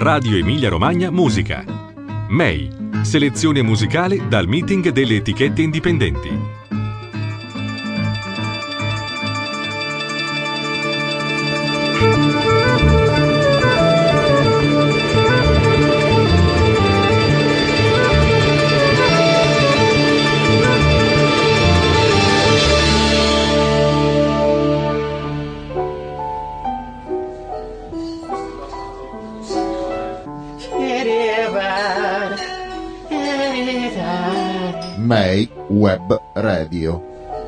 Radio Emilia Romagna Musica. MEI, selezione musicale dal meeting delle etichette indipendenti. MEI Web Radio.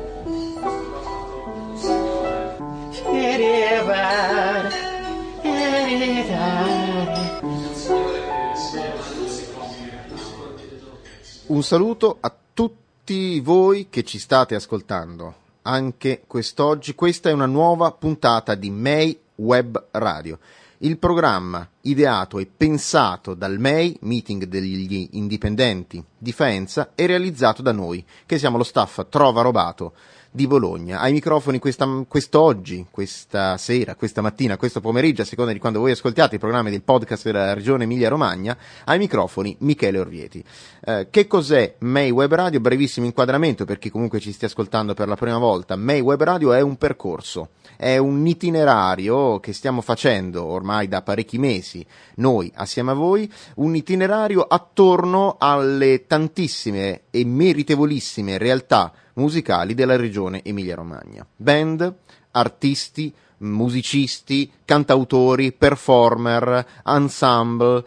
Un saluto a tutti voi che ci state ascoltando anche quest'oggi. Questa è una nuova puntata di MEI Web Radio, il programma ideato e pensato dal MEI, Meeting degli Indipendenti di Faenza, e realizzato da noi, che siamo lo staff Trova Robato di Bologna. Ai microfoni quest'oggi, questa sera, questa mattina, questo pomeriggio, a seconda di quando voi ascoltiate i programmi del podcast della regione Emilia Romagna, ai microfoni Michele Orvieti. Che cos'è MEI Web Radio? Brevissimo inquadramento per chi comunque ci stia ascoltando per la prima volta. MEI Web Radio è un percorso, è un itinerario che stiamo facendo ormai da parecchi mesi, noi assieme a voi, un itinerario attorno alle tantissime e meritevolissime realtà musicali della regione Emilia-Romagna. Band, artisti, musicisti, cantautori, performer, ensemble,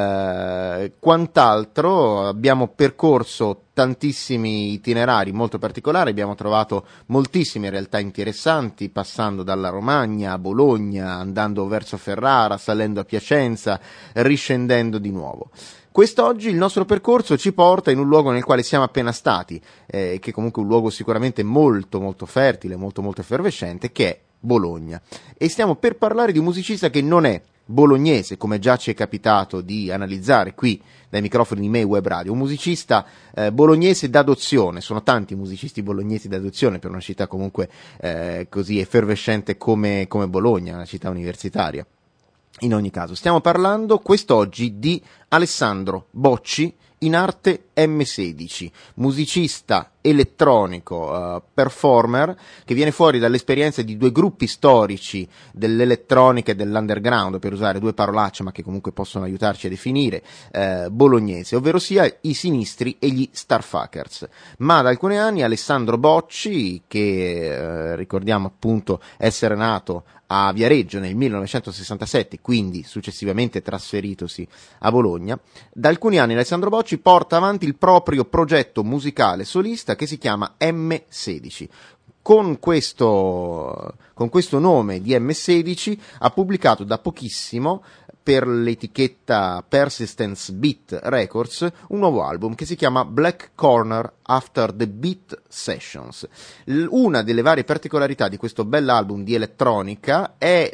quant'altro. Abbiamo percorso tantissimi itinerari molto particolari, abbiamo trovato moltissime realtà interessanti, passando dalla Romagna a Bologna, andando verso Ferrara, salendo a Piacenza, riscendendo di nuovo. Quest'oggi il nostro percorso ci porta in un luogo nel quale siamo appena stati, che è comunque un luogo sicuramente molto molto fertile, molto molto effervescente, che è Bologna. E stiamo per parlare di un musicista che non è bolognese, come già ci è capitato di analizzare qui dai microfoni di MEI Web Radio, un musicista bolognese d'adozione. Sono tanti musicisti bolognesi d'adozione per una città comunque così effervescente come Bologna, una città universitaria. In ogni caso, stiamo parlando quest'oggi di Alessandro Bocci, in arte M16, musicista elettronico, performer, che viene fuori dall'esperienza di due gruppi storici dell'elettronica e dell'underground, per usare due parolacce ma che comunque possono aiutarci a definire, bolognese, ovvero sia i Sinistri e gli Starfuckers. Ma da alcuni anni Alessandro Bocci, che ricordiamo appunto essere nato a Viareggio nel 1967, quindi successivamente trasferitosi a Bologna, da alcuni anni Alessandro Bocci porta avanti il proprio progetto musicale solista che si chiama M16. Con questo nome di M16 ha pubblicato da pochissimo per l'etichetta Persistence Beat Records un nuovo album che si chiama Black Corner After the Beat Sessions. Una delle varie particolarità di questo bell'album di elettronica è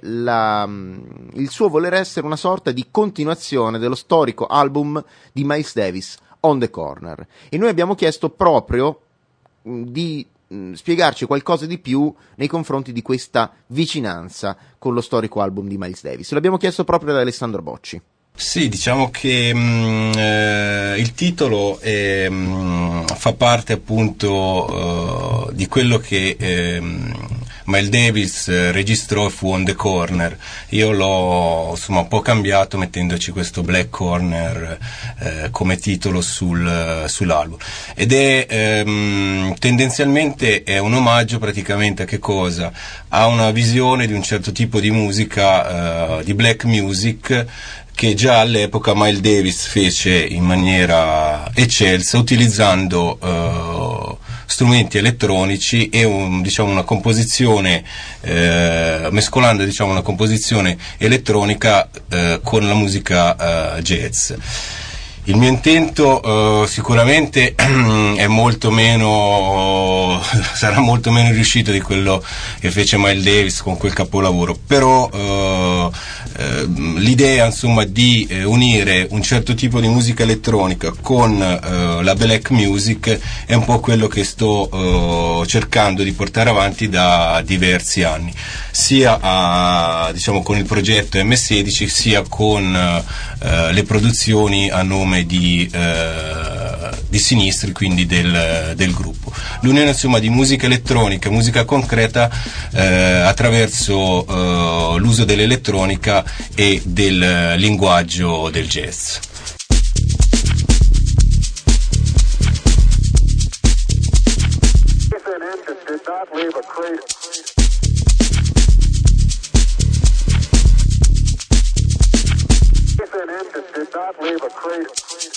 il suo voler essere una sorta di continuazione dello storico album di Miles Davis, On the Corner, e noi abbiamo chiesto proprio di spiegarci qualcosa di più nei confronti di questa vicinanza con lo storico album di Miles Davis. L'abbiamo chiesto proprio da Alessandro Bocci. Sì, diciamo che il titolo fa parte appunto di quello che Miles Davis registrò e fu On the Corner. Io l'ho insomma un po' cambiato mettendoci questo Black Corner come titolo sull'album, ed è tendenzialmente è un omaggio praticamente a che cosa? A una visione di un certo tipo di musica, di black music, che già all'epoca Miles Davis fece in maniera eccelsa utilizzando strumenti elettronici e una composizione mescolando una composizione elettronica con la musica jazz. Il mio intento sicuramente è molto meno sarà molto meno riuscito di quello che fece Miles Davis con quel capolavoro, però l'idea insomma di unire un certo tipo di musica elettronica con la black music è un po' quello che sto cercando di portare avanti da diversi anni, sia diciamo con il progetto M16 sia con le produzioni a nome di Sinistri, quindi del gruppo. L'unione insomma di musica elettronica, musica concreta attraverso l'uso dell'elettronica e del linguaggio del jazz. If an engine did not leave a crater, if an engine did not leave a crater,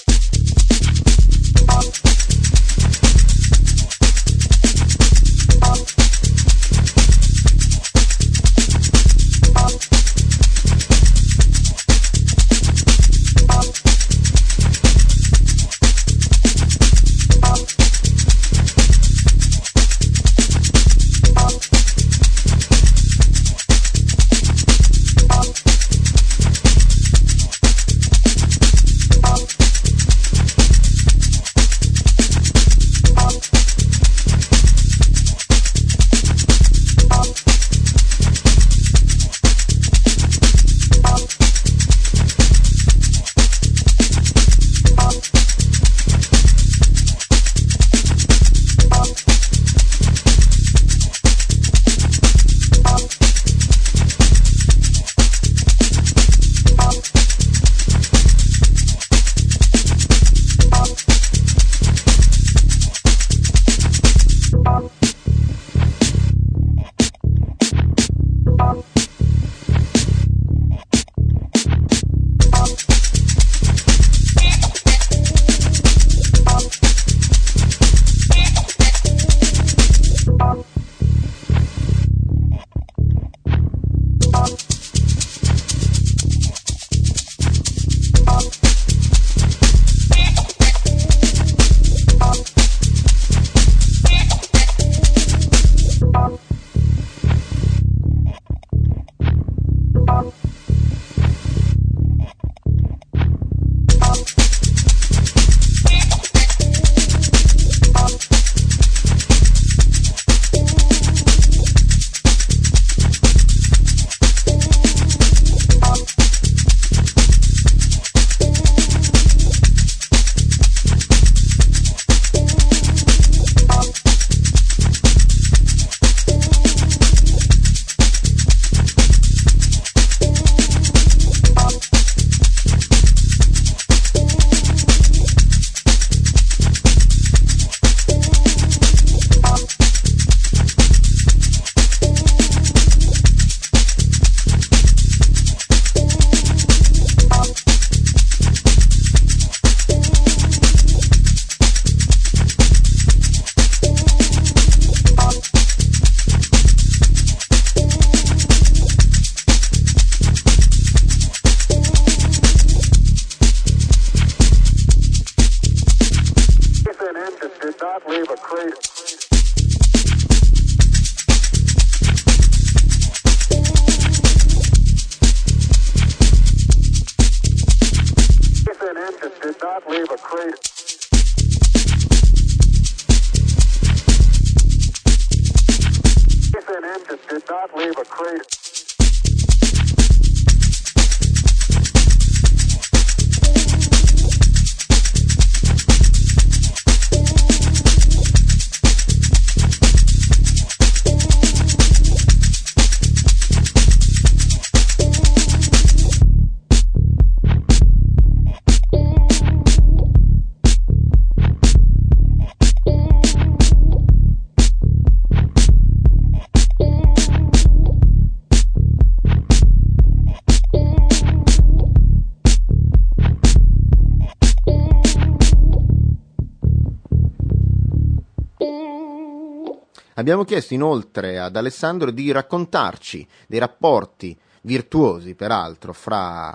Abbiamo chiesto inoltre ad Alessandro di raccontarci dei rapporti virtuosi, peraltro, fra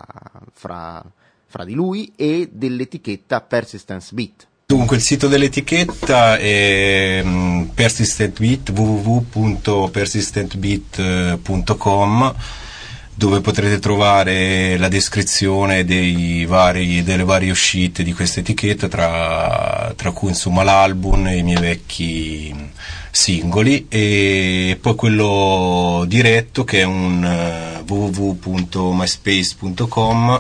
di lui e dell'etichetta Persistence Beat. Dunque il sito dell'etichetta è Persistent Beat, www.persistentbeat.com. dove potrete trovare la descrizione delle varie uscite di questa etichetta, tra cui insomma l'album e i miei vecchi singoli, e poi quello diretto che è un www.myspace.com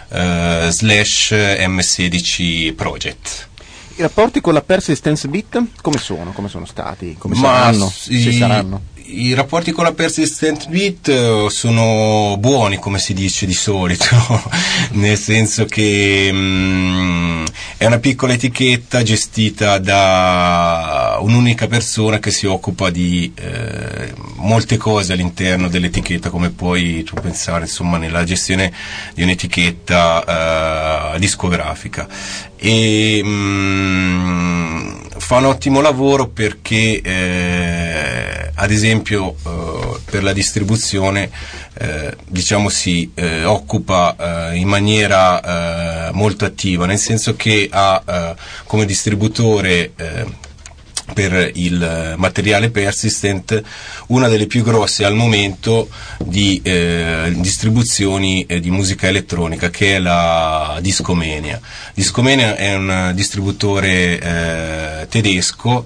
/M16 Project. I rapporti con la Persistence Beat come sono? Come sono stati? Come saranno? Se saranno? I rapporti con la Persistent Beat sono buoni, come si dice di solito, nel senso che è una piccola etichetta gestita da un'unica persona che si occupa di molte cose all'interno dell'etichetta, come puoi tu pensare, insomma, nella gestione di un'etichetta discografica. E fa un ottimo lavoro perché ad esempio per la distribuzione diciamo si occupa in maniera molto attiva, nel senso che ha come distributore per il materiale Persistent una delle più grosse al momento di distribuzioni di musica elettronica, che è la Discomania. Discomania è un distributore tedesco,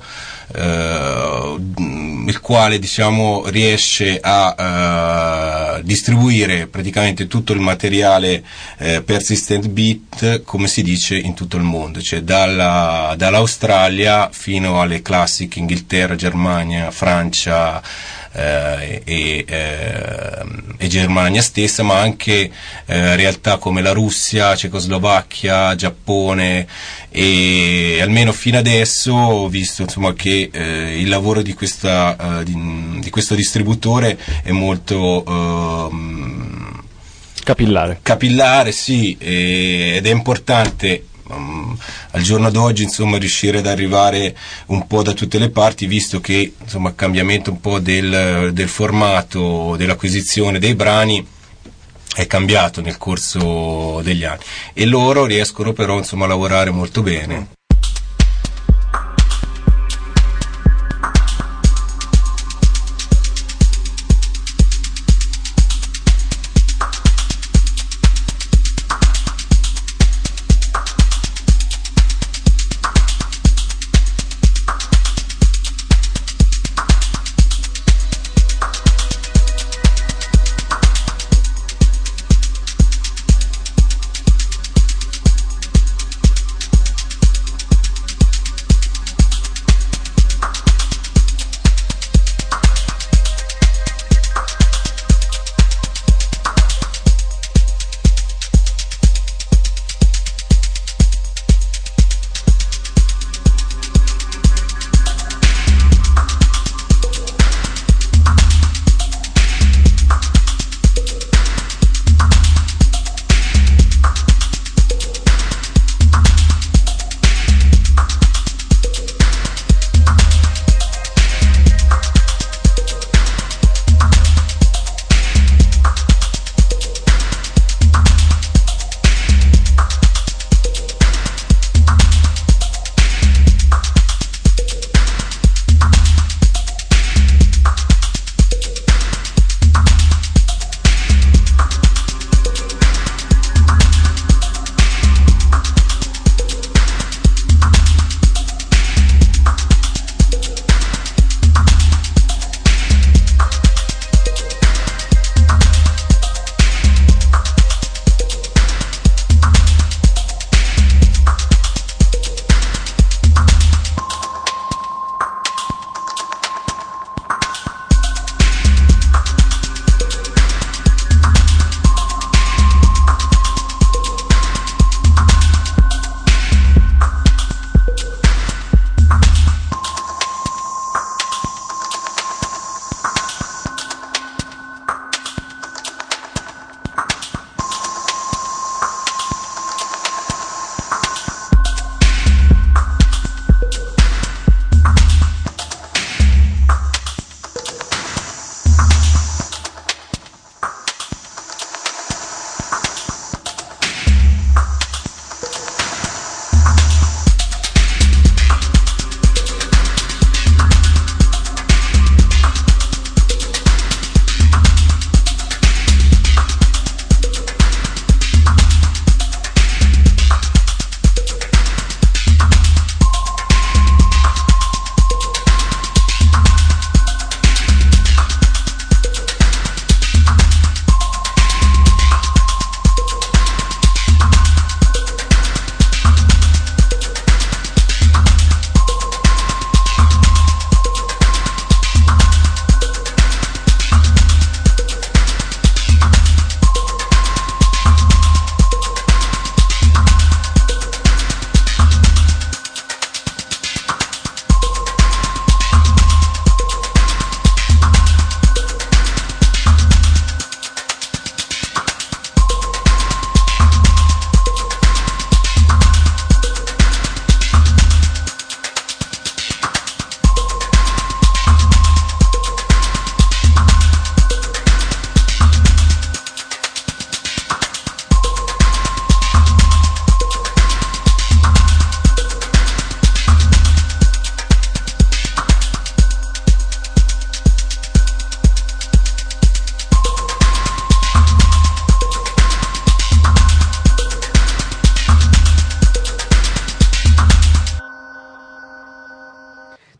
il quale diciamo riesce a distribuire praticamente tutto il materiale Persistent Beat, come si dice, in tutto il mondo, cioè dall'Australia fino alle classiche Inghilterra, Germania, Francia e Germania stessa, ma anche realtà come la Russia, Cecoslovacchia, Giappone, e almeno fino adesso ho visto insomma che il lavoro di questo distributore è molto capillare, sì, ed è importante al giorno d'oggi insomma riuscire ad arrivare un po' da tutte le parti, visto che insomma il cambiamento un po' del formato dell'acquisizione dei brani è cambiato nel corso degli anni, e loro riescono però insomma a lavorare molto bene.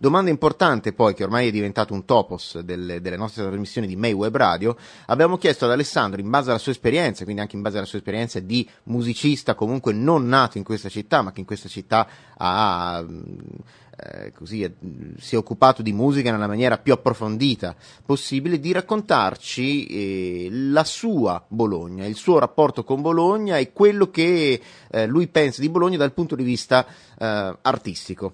Domanda importante poi, che ormai è diventato un topos delle nostre trasmissioni di May Web Radio, abbiamo chiesto ad Alessandro, in base alla sua esperienza, quindi anche in base alla sua esperienza di musicista comunque non nato in questa città, ma che in questa città si è occupato di musica nella maniera più approfondita possibile, di raccontarci la sua Bologna, il suo rapporto con Bologna e quello che lui pensa di Bologna dal punto di vista artistico.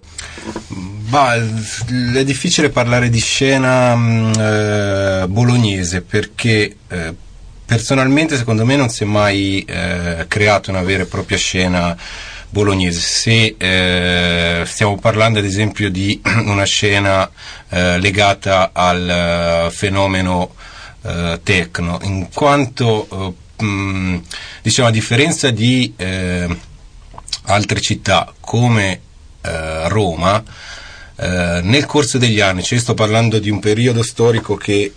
È difficile parlare di scena bolognese perché personalmente secondo me non si è mai creato una vera e propria scena bolognese. Se stiamo parlando ad esempio di una scena legata al fenomeno techno, in quanto diciamo, a differenza di altre città come Roma, nel corso degli anni, cioè sto parlando di un periodo storico che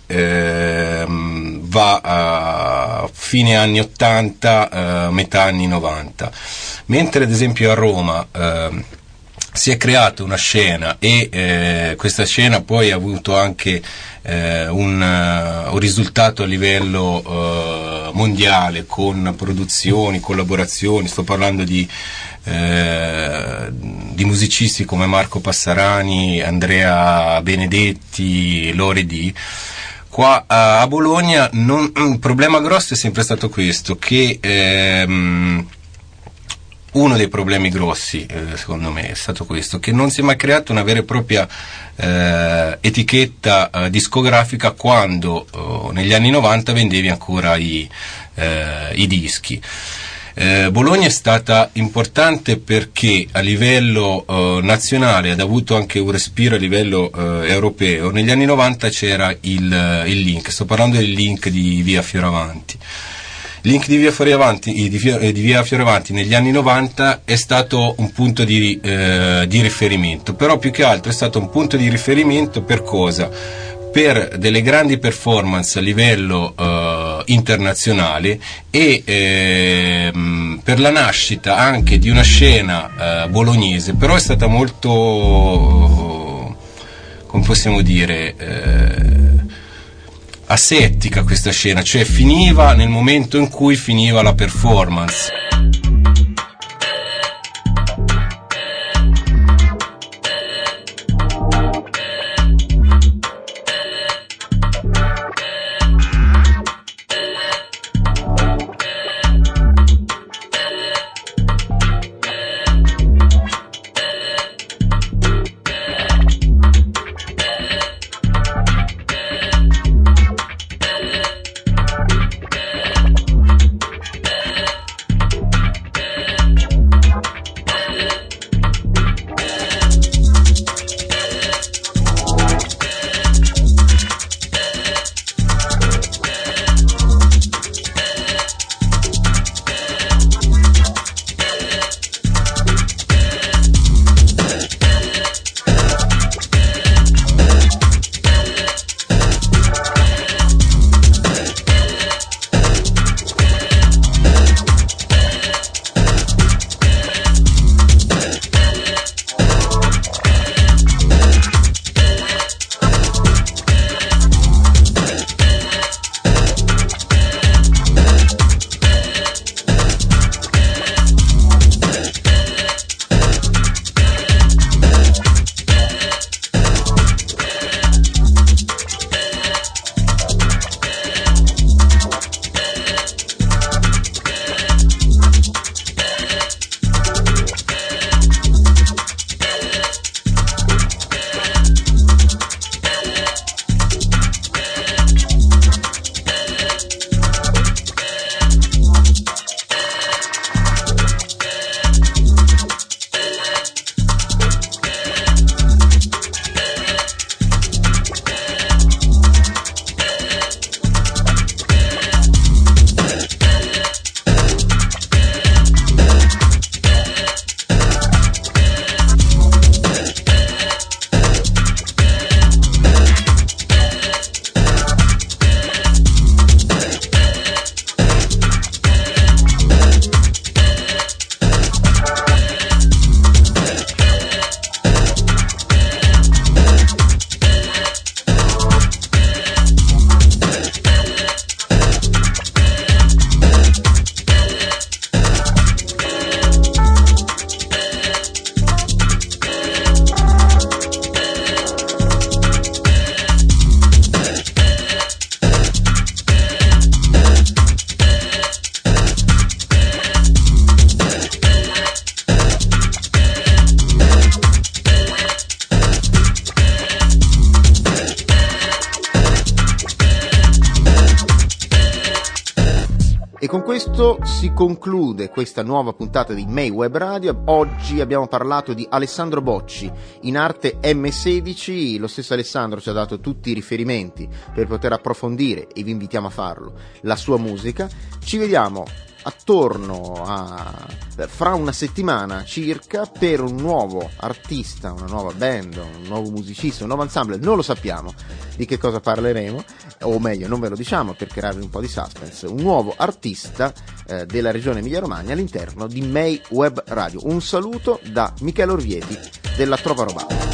va a fine anni 80, metà anni 90, mentre ad esempio a Roma si è creata una scena e questa scena poi ha avuto anche un risultato a livello mondiale, con produzioni, collaborazioni. Sto parlando di musicisti come Marco Passarani, Andrea Benedetti, Lore D. Qua a Bologna il problema grosso è sempre stato questo, che uno dei problemi grossi secondo me è stato questo, che non si è mai creata una vera e propria etichetta discografica quando negli anni 90 vendevi ancora i dischi. Bologna è stata importante perché a livello nazionale ha avuto anche un respiro a livello europeo. Negli anni 90 c'era il Link, sto parlando del Link di Via Fioravanti. Il Link di Via Fioravanti negli anni 90 è stato un punto di riferimento, però più che altro è stato un punto di riferimento per cosa? Per delle grandi performance a livello internazionale e per la nascita anche di una scena bolognese, però è stata molto, come possiamo dire, asettica questa scena, cioè finiva nel momento in cui finiva la performance. questo si conclude questa nuova puntata di May Web Radio. Oggi abbiamo parlato di Alessandro Bocci, in arte M16. Lo stesso Alessandro ci ha dato tutti i riferimenti per poter approfondire, e vi invitiamo a farlo, la sua musica. Ci vediamo fra una settimana circa per un nuovo artista, una nuova band, un nuovo musicista, un nuovo ensemble. Non lo sappiamo di che cosa parleremo, o meglio non ve lo diciamo per crearvi un po' di suspense. Un nuovo artista della regione Emilia-Romagna all'interno di May Web Radio. Un saluto da Michele Orvieti della Trova Robata.